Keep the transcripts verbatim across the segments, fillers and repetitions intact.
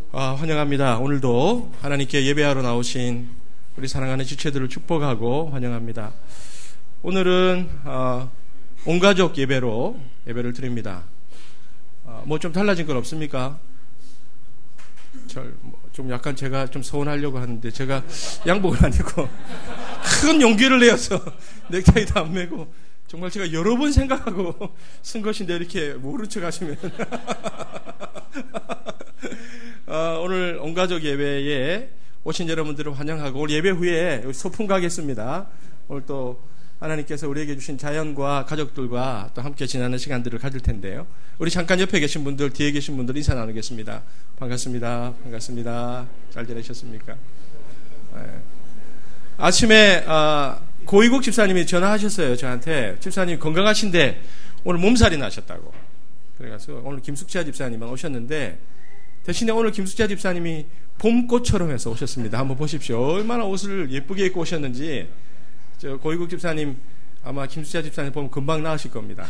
아, 환영합니다. 오늘도 하나님께 예배하러 나오신 우리 사랑하는 지체들을 축복하고 환영합니다. 오늘은 어, 온가족 예배로 예배를 드립니다. 어, 뭐 좀 달라진 건 없습니까? 좀 약간 제가 좀 서운하려고 하는데 제가 양복을 안 입고 큰 용기를 내어서 넥타이도 안 매고 정말 제가 여러 번 생각하고 쓴 것인데 이렇게 모른 척 하시면 어, 오늘 온가족 예배에 오신 여러분들을 환영하고 오늘 예배 후에 소풍 가겠습니다. 오늘 또 하나님께서 우리에게 주신 자연과 가족들과 또 함께 지나는 시간들을 가질 텐데요. 우리 잠깐 옆에 계신 분들, 뒤에 계신 분들 인사 나누겠습니다. 반갑습니다. 반갑습니다. 잘 지내셨습니까? 네. 아침에 어, 고이국 집사님이 전화하셨어요. 저한테 집사님 건강하신데 오늘 몸살이 나셨다고. 그래서 오늘 김숙자 집사님만 오셨는데 대신에 오늘 김숙자 집사님이 봄꽃처럼 해서 오셨습니다. 한번 보십시오. 얼마나 옷을 예쁘게 입고 오셨는지. 저 고이국 집사님 아마 김숙자 집사님 보면 금방 나으실 겁니다.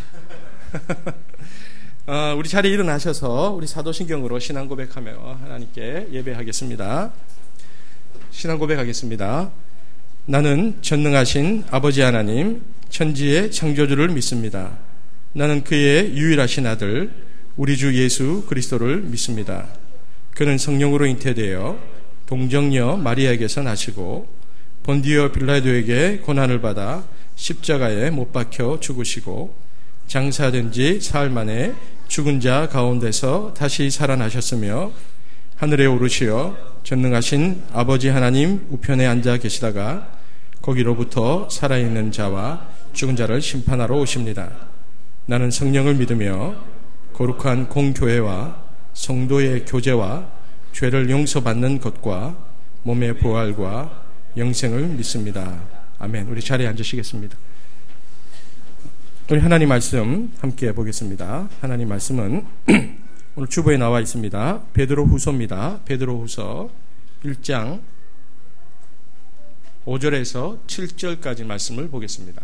어, 우리 자리에 일어나셔서 우리 사도신경으로 신앙 고백하며 하나님께 예배하겠습니다. 신앙 고백하겠습니다. 나는 전능하신 아버지 하나님 천지의 창조주를 믿습니다. 나는 그의 유일하신 아들 우리 주 예수 그리스도를 믿습니다. 그는 성령으로 잉태되어 동정녀 마리아에게서 나시고 본디오 빌라도에게 고난을 받아 십자가에 못 박혀 죽으시고 장사된 지 사흘 만에 죽은 자 가운데서 다시 살아나셨으며 하늘에 오르시어 전능하신 아버지 하나님 우편에 앉아 계시다가 거기로부터 살아있는 자와 죽은 자를 심판하러 오십니다. 나는 성령을 믿으며 거룩한 공교회와 성도의 교제와 죄를 용서받는 것과 몸의 부활과 영생을 믿습니다. 아멘. 우리 자리에 앉으시겠습니다. 우리 하나님 말씀 함께 보겠습니다. 하나님 말씀은 오늘 주보에 나와 있습니다. 베드로 후서입니다. 베드로 후서 일 장 오 절에서 칠 절까지 말씀을 보겠습니다.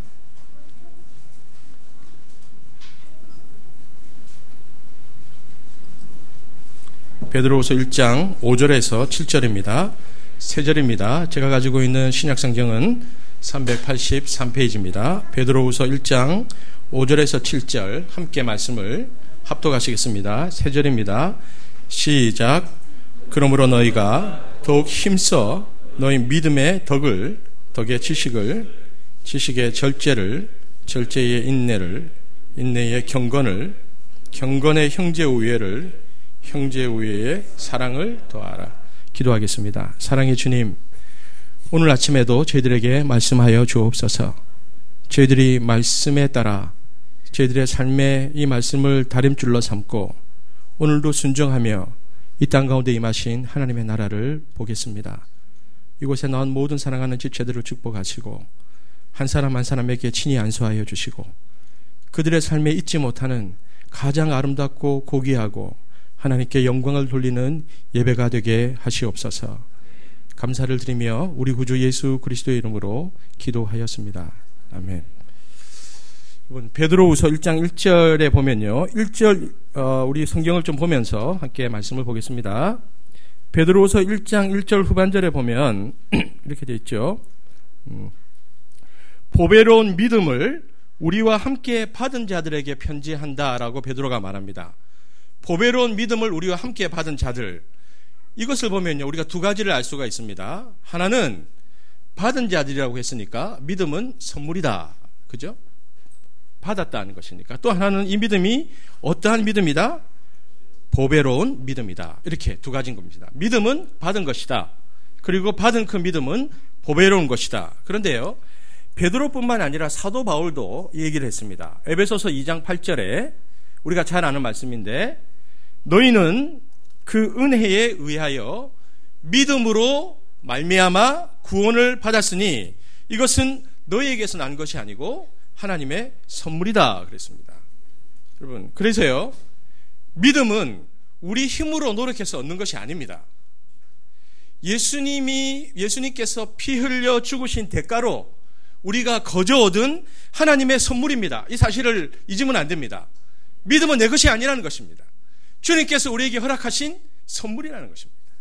베드로후서 일 장 오 절에서 칠 절입니다. 세 절입니다. 제가 가지고 있는 신약성경은 삼백팔십삼 페이지입니다. 베드로후서 일 장 오 절에서 칠 절 함께 말씀을 합독하시겠습니다. 세 절입니다. 시작. 그러므로 너희가 더욱 힘써 너희 믿음의 덕을, 덕의 지식을, 지식의 절제를, 절제의 인내를, 인내의 경건을, 경건의 형제 우애를, 형제 우애의 사랑을 더하라. 기도하겠습니다. 사랑의 주님, 오늘 아침에도 저희들에게 말씀하여 주옵소서. 저희들이 말씀에 따라 저희들의 삶에 이 말씀을 다림줄로 삼고 오늘도 순종하며 이 땅 가운데 임하신 하나님의 나라를 보겠습니다. 이곳에 나온 모든 사랑하는 지체들을 축복하시고 한 사람 한 사람에게 친히 안수하여 주시고 그들의 삶에 잊지 못하는 가장 아름답고 고귀하고 하나님께 영광을 돌리는 예배가 되게 하시옵소서. 감사를 드리며 우리 구주 예수 그리스도의 이름으로 기도하였습니다. 아멘. 이번 베드로후서 일 장 일 절에 보면요, 일 절 어, 우리 성경을 좀 보면서 함께 말씀을 보겠습니다. 베드로후서 일 장 일 절 후반절에 보면 이렇게 되어 있죠. 음, 보배로운 믿음을 우리와 함께 받은 자들에게 편지한다라고 베드로가 말합니다. 보배로운 믿음을 우리와 함께 받은 자들, 이것을 보면요 우리가 두 가지를 알 수가 있습니다. 하나는 받은 자들이라고 했으니까 믿음은 선물이다, 그죠? 받았다는 것이니까. 또 하나는 이 믿음이 어떠한 믿음이다? 보배로운 믿음이다. 이렇게 두 가지인 겁니다. 믿음은 받은 것이다. 그리고 받은 그 믿음은 보배로운 것이다. 그런데요, 베드로뿐만 아니라 사도 바울도 이 얘기를 했습니다. 에베소서 이 장 팔 절에 우리가 잘 아는 말씀인데, 너희는 그 은혜에 의하여 믿음으로 말미암아 구원을 받았으니 이것은 너희에게서 난 것이 아니고 하나님의 선물이다 그랬습니다. 여러분, 그래서요, 믿음은 우리 힘으로 노력해서 얻는 것이 아닙니다. 예수님이, 예수님께서 피 흘려 죽으신 대가로 우리가 거저 얻은 하나님의 선물입니다. 이 사실을 잊으면 안 됩니다. 믿음은 내 것이 아니라는 것입니다. 주님께서 우리에게 허락하신 선물이라는 것입니다.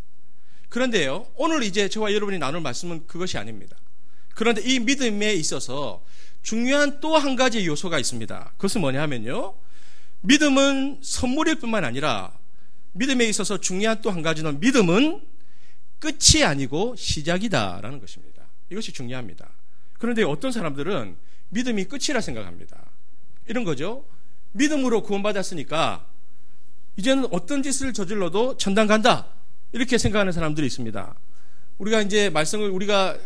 그런데요, 오늘 이제 저와 여러분이 나눌 말씀은 그것이 아닙니다. 그런데 이 믿음에 있어서 중요한 또 한 가지 요소가 있습니다. 그것은 뭐냐 하면요, 믿음은 선물일 뿐만 아니라 믿음에 있어서 중요한 또 한 가지는 믿음은 끝이 아니고 시작이다라는 것입니다. 이것이 중요합니다. 그런데 어떤 사람들은 믿음이 끝이라 생각합니다. 이런 거죠. 믿음으로 구원받았으니까 이제는 어떤 짓을 저질러도 천당 간다, 이렇게 생각하는 사람들이 있습니다. 우리가 이제 말씀을 우리가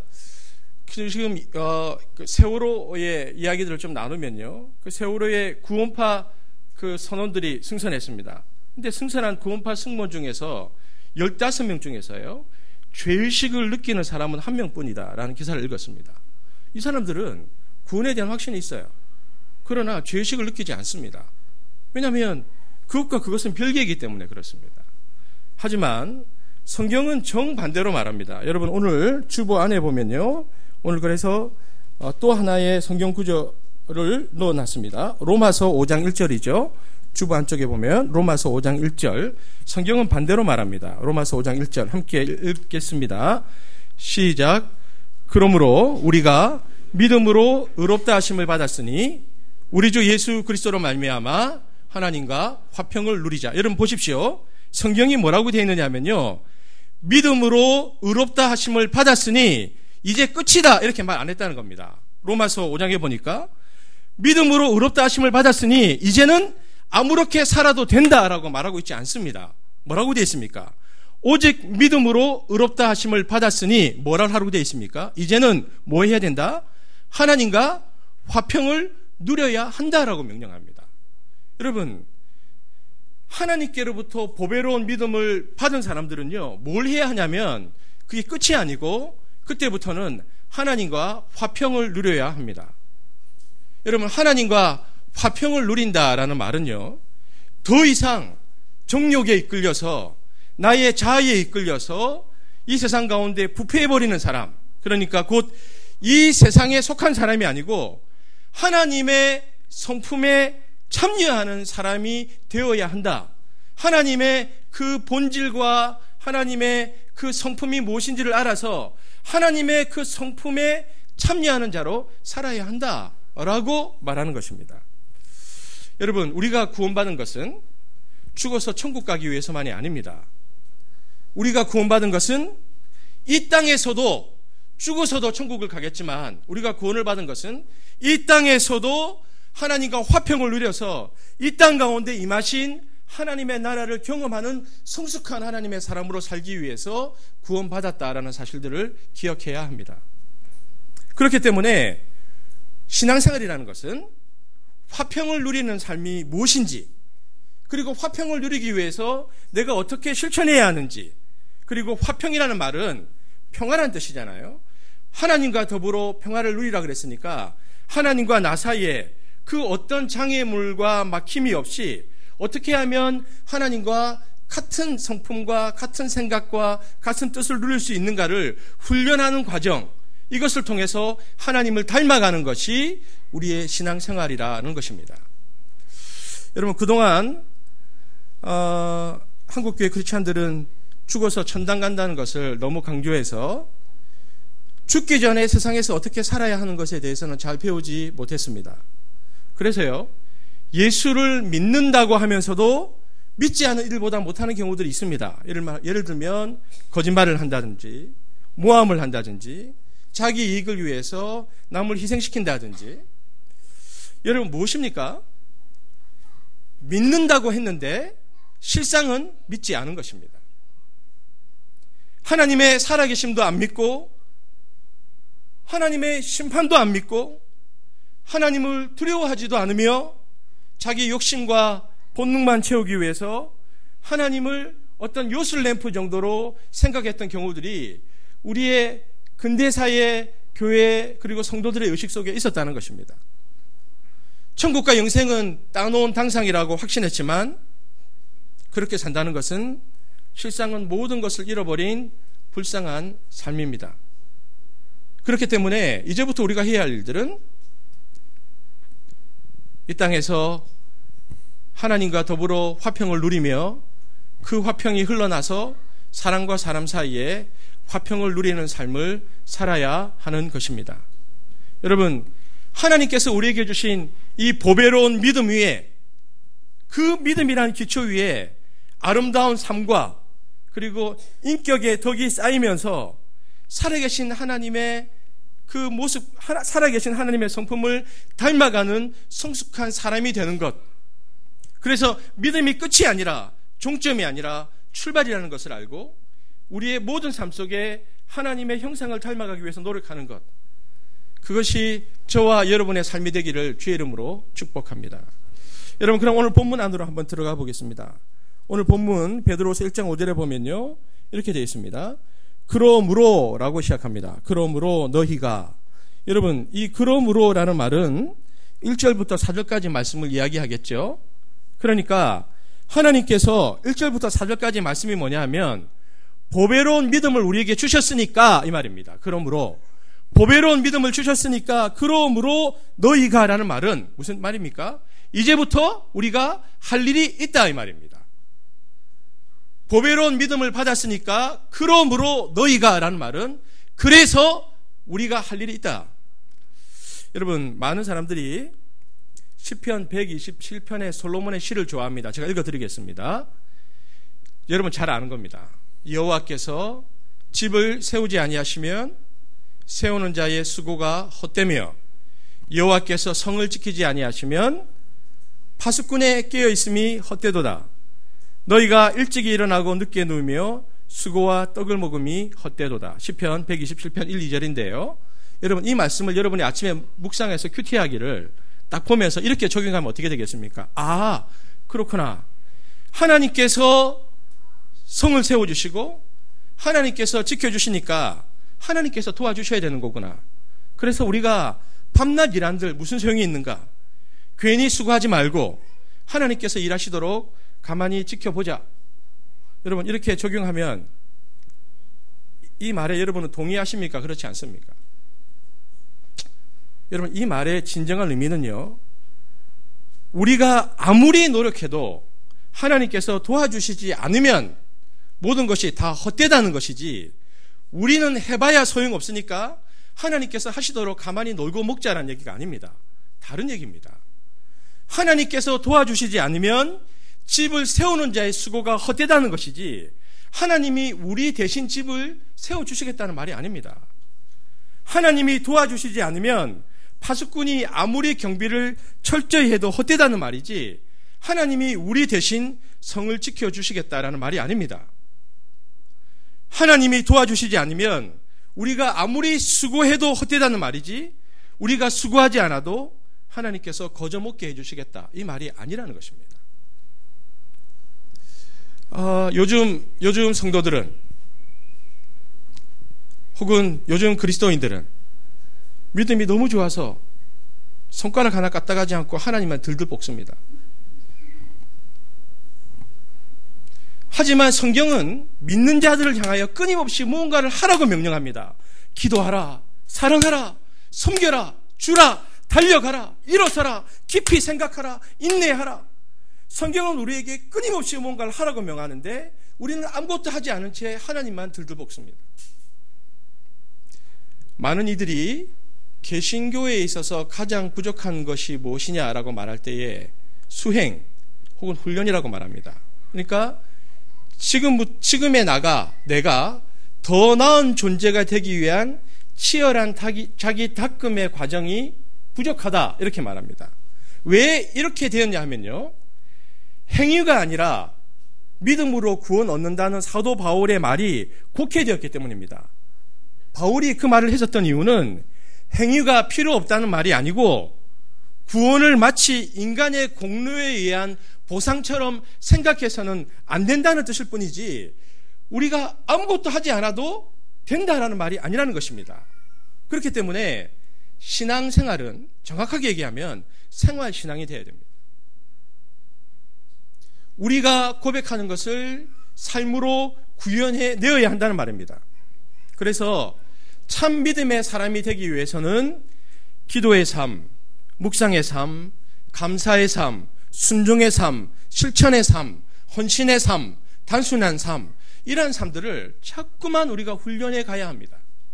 지금 어, 그 세월호의 이야기들을 좀 나누면요, 그 세월호의 구원파 그 선원들이 승선했습니다. 근데 승선한 구원파 승무원 중에서 열다섯 명 중에서요, 죄의식을 느끼는 사람은 한 명뿐이다라는 기사를 읽었습니다. 이 사람들은 구원에 대한 확신이 있어요. 그러나 죄의식을 느끼지 않습니다. 왜냐하면 그것과 그것은 별개이기 때문에 그렇습니다. 하지만 성경은 정반대로 말합니다. 여러분, 오늘 주보 안에 보면요, 오늘 그래서 또 하나의 성경 구절을 넣어놨습니다. 로마서 오 장 일 절이죠. 주보 안쪽에 보면 로마서 오 장 일 절, 성경은 반대로 말합니다. 로마서 오 장 일 절 함께 읽겠습니다. 시작. 그러므로 우리가 믿음으로 의롭다 하심을 받았으니 우리 주 예수 그리스도로 말미암아 하나님과 화평을 누리자. 여러분 보십시오. 성경이 뭐라고 되어 있느냐 하면요, 믿음으로 의롭다 하심을 받았으니 이제 끝이다, 이렇게 말 안 했다는 겁니다. 로마서 오 장에 보니까 믿음으로 의롭다 하심을 받았으니 이제는 아무렇게 살아도 된다라고 말하고 있지 않습니다. 뭐라고 되어 있습니까? 오직 믿음으로 의롭다 하심을 받았으니 뭐라 하라고 되어 있습니까? 이제는 뭐 해야 된다? 하나님과 화평을 누려야 한다라고 명령합니다. 여러분, 하나님께로부터 보배로운 믿음을 받은 사람들은요, 뭘 해야 하냐면 그게 끝이 아니고 그때부터는 하나님과 화평을 누려야 합니다. 여러분, 하나님과 화평을 누린다라는 말은요, 더 이상 정욕에 이끌려서 나의 자아에 이끌려서 이 세상 가운데 부패해버리는 사람, 그러니까 곧 이 세상에 속한 사람이 아니고 하나님의 성품에 참여하는 사람이 되어야 한다. 하나님의 그 본질과 하나님의 그 성품이 무엇인지를 알아서 하나님의 그 성품에 참여하는 자로 살아야 한다라고 말하는 것입니다. 여러분, 우리가 구원받은 것은 죽어서 천국 가기 위해서만이 아닙니다. 우리가 구원받은 것은 이 땅에서도 죽어서도 천국을 가겠지만, 우리가 구원을 받은 것은 이 땅에서도 하나님과 화평을 누려서 이 땅 가운데 임하신 하나님의 나라를 경험하는 성숙한 하나님의 사람으로 살기 위해서 구원받았다라는 사실들을 기억해야 합니다. 그렇기 때문에 신앙생활이라는 것은 화평을 누리는 삶이 무엇인지, 그리고 화평을 누리기 위해서 내가 어떻게 실천해야 하는지, 그리고 화평이라는 말은 평화라는 뜻이잖아요. 하나님과 더불어 평화를 누리라 그랬으니까 하나님과 나 사이에 그 어떤 장애물과 막힘이 없이 어떻게 하면 하나님과 같은 성품과 같은 생각과 같은 뜻을 누릴 수 있는가를 훈련하는 과정, 이것을 통해서 하나님을 닮아가는 것이 우리의 신앙생활이라는 것입니다. 여러분, 그동안 어, 한국교회 크리스찬들은 죽어서 천당 간다는 것을 너무 강조해서 죽기 전에 세상에서 어떻게 살아야 하는 것에 대해서는 잘 배우지 못했습니다. 그래서요, 예수를 믿는다고 하면서도 믿지 않은 일보다 못하는 경우들이 있습니다. 예를, 예를 들면 거짓말을 한다든지 모함을 한다든지 자기 이익을 위해서 남을 희생시킨다든지. 여러분, 무엇입니까? 믿는다고 했는데 실상은 믿지 않은 것입니다. 하나님의 살아계심도 안 믿고 하나님의 심판도 안 믿고 하나님을 두려워하지도 않으며 자기 욕심과 본능만 채우기 위해서 하나님을 어떤 요술램프 정도로 생각했던 경우들이 우리의 근대사의 교회 그리고 성도들의 의식 속에 있었다는 것입니다. 천국과 영생은 따놓은 당상이라고 확신했지만 그렇게 산다는 것은 실상은 모든 것을 잃어버린 불쌍한 삶입니다. 그렇기 때문에 이제부터 우리가 해야 할 일들은 이 땅에서 하나님과 더불어 화평을 누리며 그 화평이 흘러나서 사람과 사람 사이에 화평을 누리는 삶을 살아야 하는 것입니다. 여러분, 하나님께서 우리에게 주신 이 보배로운 믿음 위에, 그 믿음이라는 기초 위에 아름다운 삶과 그리고 인격의 덕이 쌓이면서 살아계신 하나님의 그 모습, 살아계신 하나님의 성품을 닮아가는 성숙한 사람이 되는 것. 그래서 믿음이 끝이 아니라, 종점이 아니라 출발이라는 것을 알고 우리의 모든 삶 속에 하나님의 형상을 닮아가기 위해서 노력하는 것, 그것이 저와 여러분의 삶이 되기를 주의 이름으로 축복합니다. 여러분, 그럼 오늘 본문 안으로 한번 들어가 보겠습니다. 오늘 본문 베드로서 일 장 오 절에 보면요, 이렇게 되어 있습니다. 그러므로 라고 시작합니다. 그러므로 너희가. 여러분, 이 그러므로 라는 말은 일 절부터 사 절까지 말씀을 이야기하겠죠. 그러니까 하나님께서 일 절부터 사 절까지 말씀이 뭐냐 하면 보배로운 믿음을 우리에게 주셨으니까 이 말입니다. 그러므로 보배로운 믿음을 주셨으니까 그러므로 너희가 라는 말은 무슨 말입니까? 이제부터 우리가 할 일이 있다 이 말입니다. 보배로운 믿음을 받았으니까 그러므로 너희가 라는 말은 그래서 우리가 할 일이 있다. 여러분, 많은 사람들이 시편 백이십칠 편의 솔로몬의 시를 좋아합니다. 제가 읽어드리겠습니다. 여러분 잘 아는 겁니다. 여호와께서 집을 세우지 아니하시면 세우는 자의 수고가 헛되며 여호와께서 성을 지키지 아니하시면 파수꾼에 깨어 있음이 헛되도다. 너희가 일찍이 일어나고 늦게 누우며 수고와 떡을 먹음이 헛되도다. 시편 백이십칠 편 일, 이 절인데요. 여러분, 이 말씀을 여러분이 아침에 묵상해서 큐티하기를 딱 보면서 이렇게 적용하면 어떻게 되겠습니까? 아, 그렇구나. 하나님께서 성을 세워주시고 하나님께서 지켜주시니까 하나님께서 도와주셔야 되는 거구나. 그래서 우리가 밤낮 일한들 무슨 소용이 있는가? 괜히 수고하지 말고 하나님께서 일하시도록 가만히 지켜보자. 여러분, 이렇게 적용하면 이 말에 여러분은 동의하십니까? 그렇지 않습니까? 여러분, 이 말의 진정한 의미는요, 우리가 아무리 노력해도 하나님께서 도와주시지 않으면 모든 것이 다 헛되다는 것이지, 우리는 해봐야 소용없으니까 하나님께서 하시도록 가만히 놀고 먹자라는 얘기가 아닙니다. 다른 얘기입니다. 하나님께서 도와주시지 않으면 집을 세우는 자의 수고가 헛되다는 것이지, 하나님이 우리 대신 집을 세워주시겠다는 말이 아닙니다. 하나님이 도와주시지 않으면 파수꾼이 아무리 경비를 철저히 해도 헛되다는 말이지, 하나님이 우리 대신 성을 지켜주시겠다라는 말이 아닙니다. 하나님이 도와주시지 않으면 우리가 아무리 수고해도 헛되다는 말이지, 우리가 수고하지 않아도 하나님께서 거저 먹게 해주시겠다, 이 말이 아니라는 것입니다. 어, 요즘 요즘 성도들은, 혹은 요즘 그리스도인들은 믿음이 너무 좋아서 손가락 하나 까딱하지 않고 하나님만 들들 볶습니다. 하지만 성경은 믿는 자들을 향하여 끊임없이 무언가를 하라고 명령합니다. 기도하라, 사랑하라, 섬겨라, 주라, 달려가라, 일어서라, 깊이 생각하라, 인내하라. 성경은 우리에게 끊임없이 무언가를 하라고 명하는데 우리는 아무것도 하지 않은 채 하나님만 들들 볶습니다. 많은 이들이 개신교에 있어서 가장 부족한 것이 무엇이냐라고 말할 때에 수행 혹은 훈련이라고 말합니다. 그러니까 지금, 지금의 나가, 내가 더 나은 존재가 되기 위한 치열한 자기, 자기 닦음의 과정이 부족하다, 이렇게 말합니다. 왜 이렇게 되었냐 하면요, 행위가 아니라 믿음으로 구원 얻는다는 사도 바울의 말이 곡해되었기 때문입니다. 바울이 그 말을 했었던 이유는 행위가 필요 없다는 말이 아니고 구원을 마치 인간의 공로에 의한 보상처럼 생각해서는 안 된다는 뜻일 뿐이지, 우리가 아무것도 하지 않아도 된다라는 말이 아니라는 것입니다. 그렇기 때문에 신앙생활은 정확하게 얘기하면 생활신앙이 되어야 됩니다. 우리가 고백하는 것을 삶으로 구현해 내어야 한다는 말입니다. 그래서 참 믿음의 사람이 되기 위해서는 기도의 삶, 묵상의 삶, 감사의 삶, 순종의 삶, 실천의 삶, 헌신의 삶, 단순한 삶, 이러한 삶들을 자꾸만 우리가 훈련해 가야 합니다.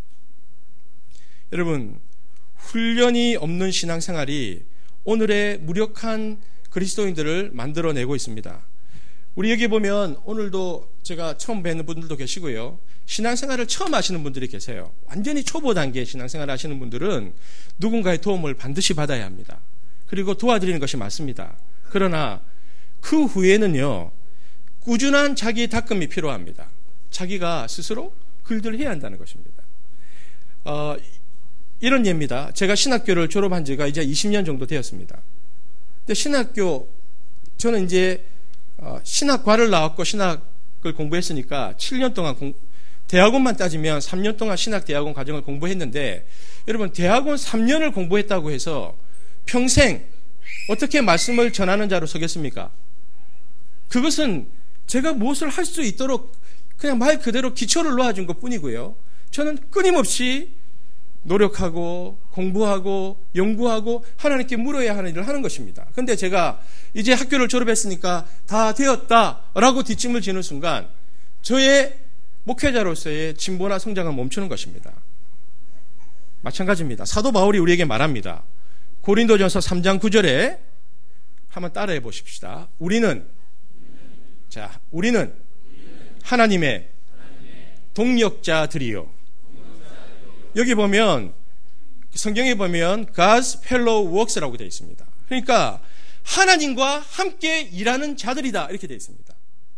여러분, 훈련이 없는 신앙생활이 오늘의 무력한 그리스도인들을 만들어내고 있습니다. 우리 여기 보면 오늘도 제가 처음 뵙는 분들도 계시고요. 신앙생활을 처음 하시는 분들이 계세요. 완전히 초보 단계 신앙생활 하시는 분들은 누군가의 도움을 반드시 받아야 합니다. 그리고 도와드리는 것이 맞습니다. 그러나 그 후에는요, 꾸준한 자기 닦음이 필요합니다. 자기가 스스로 글들해야 한다는 것입니다. 어, 이런 예입니다. 제가 신학교를 졸업한 지가 이제 이십 년 정도 되었습니다. 근데 신학교, 저는 이제 어, 신학과를 나왔고 신학을 공부했으니까 칠 년 동안 공, 대학원만 따지면 삼 년 동안 신학대학원 과정을 공부했는데, 여러분, 대학원 삼 년을 공부했다고 해서 평생 어떻게 말씀을 전하는 자로 서겠습니까? 그것은 제가 무엇을 할 수 있도록 그냥 말 그대로 기초를 놓아준 것 뿐이고요. 저는 끊임없이 노력하고 공부하고 연구하고 하나님께 물어야 하는 일을 하는 것입니다. 그런데 제가 이제 학교를 졸업했으니까 다 되었다라고 뒷짐을 지는 순간 저의 목회자로서의 진보나 성장은 멈추는 것입니다. 마찬가지입니다. 사도 바울이 우리에게 말합니다. 고린도전서 삼 장 구 절에 한번 따라해 보십시다. 우리는 자, 우리는 하나님의 동역자들이요. 여기 보면 성경에 보면 God's fellow works라고 되어 있습니다. 그러니까 하나님과 함께 일하는 자들이다 이렇게 되어 있습니다.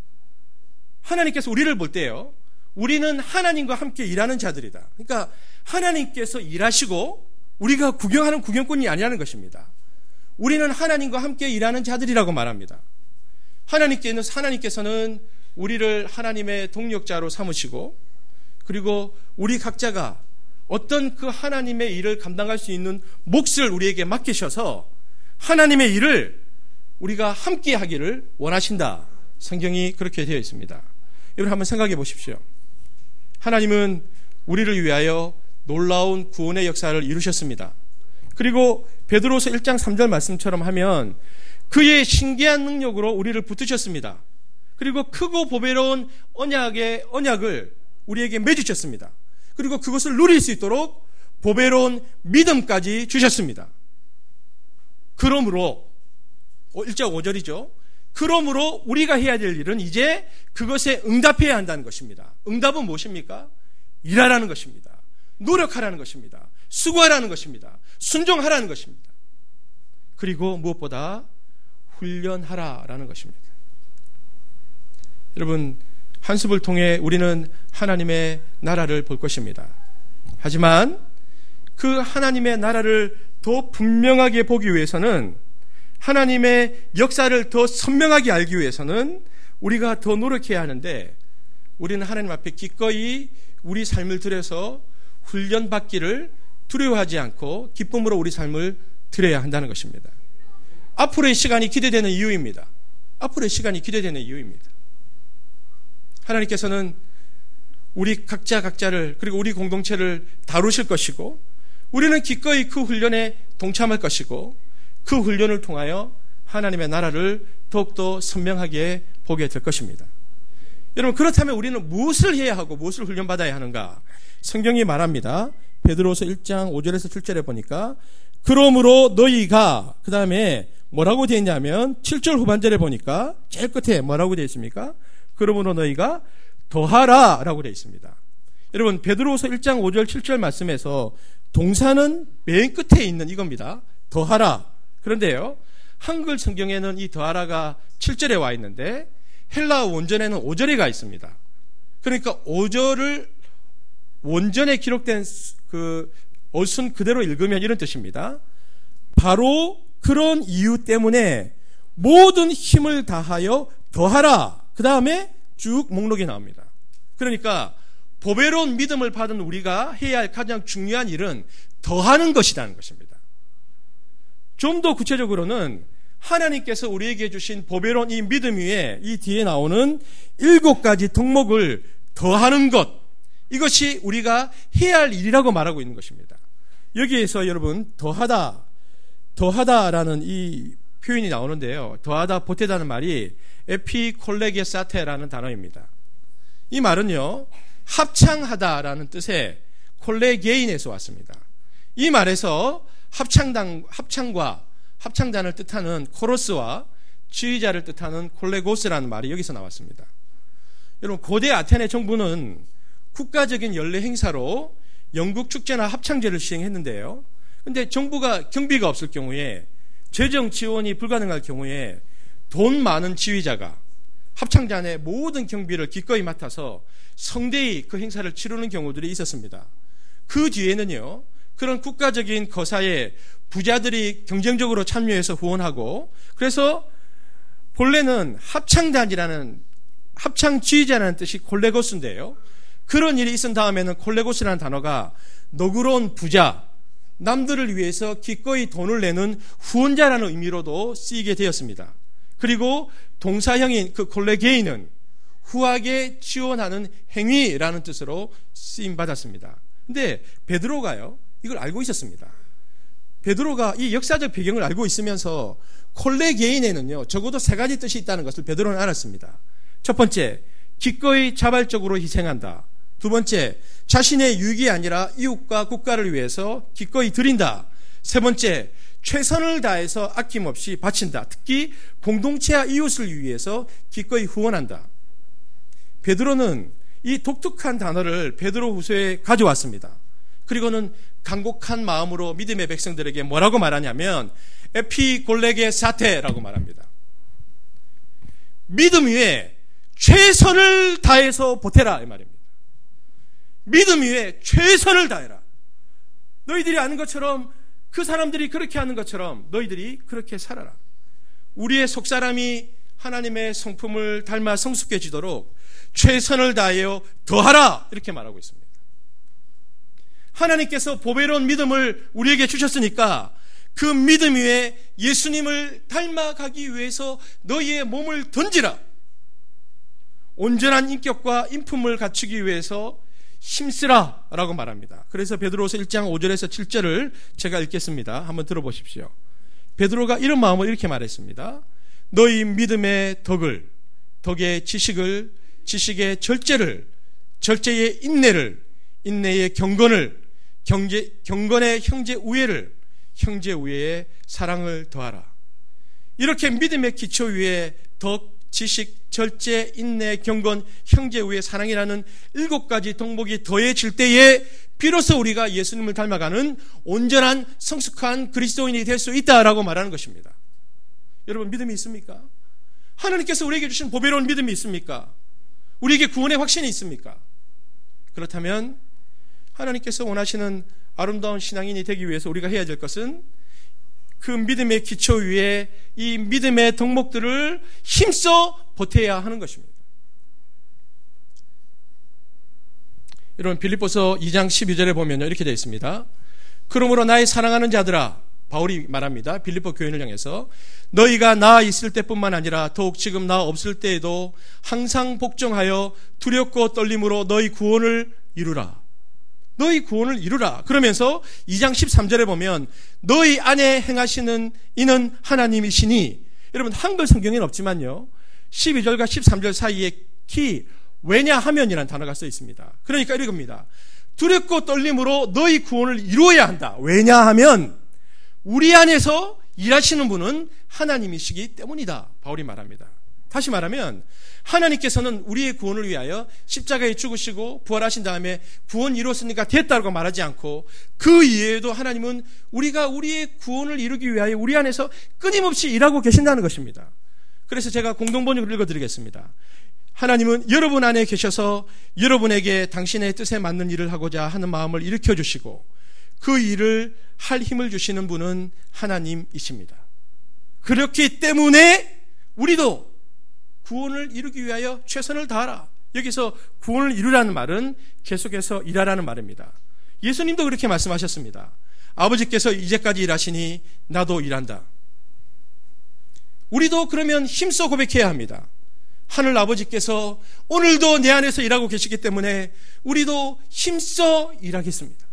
하나님께서 우리를 볼 때요, 우리는 하나님과 함께 일하는 자들이다. 그러니까 하나님께서 일하시고 우리가 구경하는 구경꾼이 아니라는 것입니다. 우리는 하나님과 함께 일하는 자들이라고 말합니다. 하나님께는, 하나님께서는 우리를 하나님의 동역자로 삼으시고, 그리고 우리 각자가 어떤 그 하나님의 일을 감당할 수 있는 몫을 우리에게 맡기셔서 하나님의 일을 우리가 함께 하기를 원하신다. 성경이 그렇게 되어 있습니다. 여러분 한번 생각해 보십시오. 하나님은 우리를 위하여 놀라운 구원의 역사를 이루셨습니다. 그리고 베드로서 일 장 삼 절 말씀처럼 하면 그의 신기한 능력으로 우리를 붙드셨습니다. 그리고 크고 보배로운 언약의 언약을 우리에게 맺으셨습니다. 그리고 그것을 누릴 수 있도록 보배로운 믿음까지 주셨습니다. 그러므로 일 장 오 절이죠. 그러므로 우리가 해야 될 일은 이제 그것에 응답해야 한다는 것입니다. 응답은 무엇입니까? 일하라는 것입니다. 노력하라는 것입니다. 수고하라는 것입니다. 순종하라는 것입니다. 그리고 무엇보다 훈련하라라는 것입니다. 여러분, 한습을 통해 우리는 하나님의 나라를 볼 것입니다. 하지만 그 하나님의 나라를 더 분명하게 보기 위해서는, 하나님의 역사를 더 선명하게 알기 위해서는 우리가 더 노력해야 하는데, 우리는 하나님 앞에 기꺼이 우리 삶을 들여서 훈련받기를 두려워하지 않고 기쁨으로 우리 삶을 드려야 한다는 것입니다. 앞으로의 시간이 기대되는 이유입니다. 앞으로의 시간이 기대되는 이유입니다. 하나님께서는 우리 각자 각자를, 그리고 우리 공동체를 다루실 것이고, 우리는 기꺼이 그 훈련에 동참할 것이고, 그 훈련을 통하여 하나님의 나라를 더욱더 선명하게 보게 될 것입니다. 여러분, 그렇다면 우리는 무엇을 해야 하고 무엇을 훈련받아야 하는가? 성경이 말합니다. 베드로서 일 장 오 절에서 칠 절에 보니까 그러므로 너희가, 그 다음에 뭐라고 되어 있냐면 칠 절 후반절에 보니까 제일 끝에 뭐라고 되어 있습니까? 그러므로 너희가 더하라 라고 되어 있습니다. 여러분, 베드로서 일 장 오 절 칠 절 말씀에서 동사는 맨 끝에 있는 이겁니다. 더하라. 그런데요, 한글 성경에는 이 더하라가 칠 절에 와 있는데 헬라어 원전에는 오 절에 가 있습니다. 그러니까 오 절을 원전에 기록된 그 어순 그대로 읽으면 이런 뜻입니다. 바로 그런 이유 때문에 모든 힘을 다하여 더하라. 그 다음에 쭉 목록이 나옵니다. 그러니까 보배로운 믿음을 받은 우리가 해야 할 가장 중요한 일은 더하는 것이라는 것입니다. 좀 더 구체적으로는 하나님께서 우리에게 주신 보배로운 이 믿음 위에 이 뒤에 나오는 일곱 가지 덕목을 더하는 것, 이것이 우리가 해야 할 일이라고 말하고 있는 것입니다. 여기에서 여러분, 더하다, 더하다라는 이 표현이 나오는데요. 더하다, 보태다는 말이 에피콜레게사테라는 단어입니다. 이 말은요, 합창하다라는 뜻의 콜레게인에서 왔습니다. 이 말에서 합창단, 합창과 합창단을 뜻하는 코러스와 지휘자를 뜻하는 콜레고스라는 말이 여기서 나왔습니다. 여러분, 고대 아테네 정부는 국가적인 연례 행사로 영국 축제나 합창제를 시행했는데요. 근데 정부가 경비가 없을 경우에, 재정 지원이 불가능할 경우에 돈 많은 지휘자가 합창단의 모든 경비를 기꺼이 맡아서 성대히 그 행사를 치르는 경우들이 있었습니다. 그 뒤에는요, 그런 국가적인 거사에 부자들이 경쟁적으로 참여해서 후원하고, 그래서 본래는 합창단이라는, 합창 지휘자라는 뜻이 콜레고스인데요. 그런 일이 있은 다음에는 콜레고스라는 단어가 너그러운 부자, 남들을 위해서 기꺼이 돈을 내는 후원자라는 의미로도 쓰이게 되었습니다. 그리고 동사형인 그 콜레게인은 후하게 지원하는 행위라는 뜻으로 쓰임받았습니다. 근데 베드로가요, 이걸 알고 있었습니다. 베드로가 이 역사적 배경을 알고 있으면서 콜레게인에는요, 적어도 세 가지 뜻이 있다는 것을 베드로는 알았습니다. 첫 번째, 기꺼이 자발적으로 희생한다. 두 번째, 자신의 유익이 아니라 이웃과 국가를 위해서 기꺼이 드린다. 세 번째, 최선을 다해서 아낌없이 바친다. 특히 공동체와 이웃을 위해서 기꺼이 후원한다. 베드로는 이 독특한 단어를 베드로 후서에 가져왔습니다. 그리고는 간곡한 마음으로 믿음의 백성들에게 뭐라고 말하냐면 에피골레게 사테라고 말합니다. 믿음 위에 최선을 다해서 보태라, 이 말입니다. 믿음 위에 최선을 다해라. 너희들이 아는 것처럼, 그 사람들이 그렇게 하는 것처럼 너희들이 그렇게 살아라. 우리의 속사람이 하나님의 성품을 닮아 성숙해지도록 최선을 다하여 더하라, 이렇게 말하고 있습니다. 하나님께서 보배로운 믿음을 우리에게 주셨으니까 그 믿음 위에 예수님을 닮아가기 위해서 너희의 몸을 던지라. 온전한 인격과 인품을 갖추기 위해서 힘쓰라 라고 말합니다. 그래서 베드로서 일 장 오 절에서 칠 절을 제가 읽겠습니다. 한번 들어보십시오. 베드로가 이런 마음으로 이렇게 말했습니다. 너희 믿음의 덕을, 덕의 지식을, 지식의 절제를, 절제의 인내를, 인내의 경건을, 경제, 경건의 형제 우애를, 형제 우애의 사랑을 더하라. 이렇게 믿음의 기초 위에 덕, 지식, 절제, 인내, 경건, 형제 우애, 사랑이라는 일곱 가지 덕목이 더해질 때에 비로소 우리가 예수님을 닮아가는 온전한 성숙한 그리스도인이 될 수 있다라고 말하는 것입니다. 여러분, 믿음이 있습니까? 하나님께서 우리에게 주신 보배로운 믿음이 있습니까? 우리에게 구원의 확신이 있습니까? 그렇다면 하나님께서 원하시는 아름다운 신앙인이 되기 위해서 우리가 해야 될 것은 그 믿음의 기초 위에 이 믿음의 덕목들을 힘써 보태야 하는 것입니다. 여러분, 빌립보서 이 장 십이 절에 보면 이렇게 되어 있습니다. 그러므로 나의 사랑하는 자들아, 바울이 말합니다. 빌립보 교인을 향해서 너희가 나 있을 때뿐만 아니라 더욱 지금 나 없을 때에도 항상 복종하여 두렵고 떨림으로 너희 구원을 이루라. 너희 구원을 이루라. 그러면서 이 장 십삼 절에 보면 너희 안에 행하시는 이는 하나님이시니, 여러분 한글 성경에는 없지만요, 십이 절과 십삼 절 사이에 키 왜냐하면이라는 단어가 써 있습니다. 그러니까 이겁니다. 두렵고 떨림으로 너희 구원을 이루어야 한다. 왜냐하면 우리 안에서 일하시는 분은 하나님이시기 때문이다. 바울이 말합니다. 다시 말하면 하나님께서는 우리의 구원을 위하여 십자가에 죽으시고 부활하신 다음에 구원 이루었으니까 됐다고 말하지 않고, 그 이외에도 하나님은 우리가 우리의 구원을 이루기 위하여 우리 안에서 끊임없이 일하고 계신다는 것입니다. 그래서 제가 공동번역을 읽어드리겠습니다. 하나님은 여러분 안에 계셔서 여러분에게 당신의 뜻에 맞는 일을 하고자 하는 마음을 일으켜주시고 그 일을 할 힘을 주시는 분은 하나님이십니다. 그렇기 때문에 우리도 구원을 이루기 위하여 최선을 다하라. 여기서 구원을 이루라는 말은 계속해서 일하라는 말입니다. 예수님도 그렇게 말씀하셨습니다. 아버지께서 이제까지 일하시니 나도 일한다. 우리도 그러면 힘써 고백해야 합니다. 하늘 아버지께서 오늘도 내 안에서 일하고 계시기 때문에 우리도 힘써 일하겠습니다.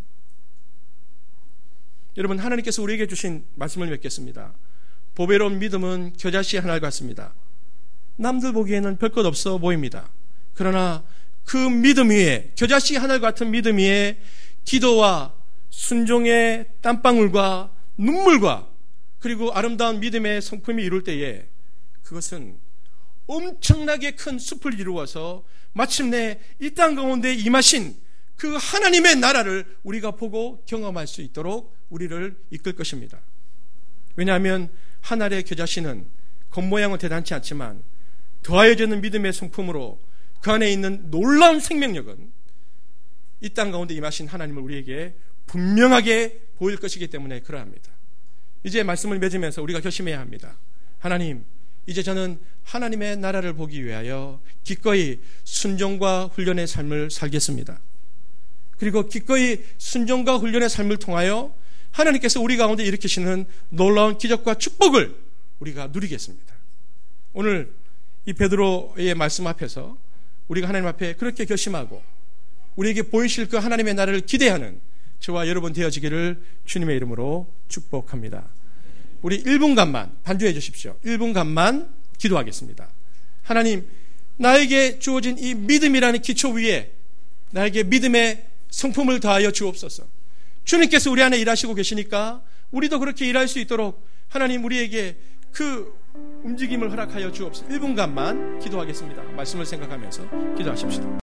여러분, 하나님께서 우리에게 주신 말씀을 맺겠습니다. 보배로운 믿음은 겨자씨 하나 같습니다. 남들 보기에는 별것 없어 보입니다. 그러나 그 믿음 위에, 겨자씨 하늘 같은 믿음 위에 기도와 순종의 땀방울과 눈물과 그리고 아름다운 믿음의 성품이 이룰 때에 그것은 엄청나게 큰 숲을 이루어서 마침내 이 땅 가운데 임하신 그 하나님의 나라를 우리가 보고 경험할 수 있도록 우리를 이끌 것입니다. 왜냐하면 하늘의 겨자씨는 겉모양은 대단치 않지만 더하여지는 믿음의 성품으로 그 안에 있는 놀라운 생명력은 이 땅 가운데 임하신 하나님을 우리에게 분명하게 보일 것이기 때문에 그러합니다. 이제 말씀을 맺으면서 우리가 결심해야 합니다. 하나님, 이제 저는 하나님의 나라를 보기 위하여 기꺼이 순종과 훈련의 삶을 살겠습니다. 그리고 기꺼이 순종과 훈련의 삶을 통하여 하나님께서 우리 가운데 일으키시는 놀라운 기적과 축복을 우리가 누리겠습니다. 오늘 이 베드로의 말씀 앞에서 우리가 하나님 앞에 그렇게 결심하고 우리에게 보이실 그 하나님의 나라를 기대하는 저와 여러분 되어지기를 주님의 이름으로 축복합니다. 우리 일 분간만 반주해 주십시오. 일 분간만 기도하겠습니다. 하나님, 나에게 주어진 이 믿음이라는 기초 위에 나에게 믿음의 성품을 다하여 주옵소서. 주님께서 우리 안에 일하시고 계시니까 우리도 그렇게 일할 수 있도록 하나님 우리에게 그 움직임을 허락하여 주옵소서. 일 분간만 기도하겠습니다. 말씀을 생각하면서 기도하십시오.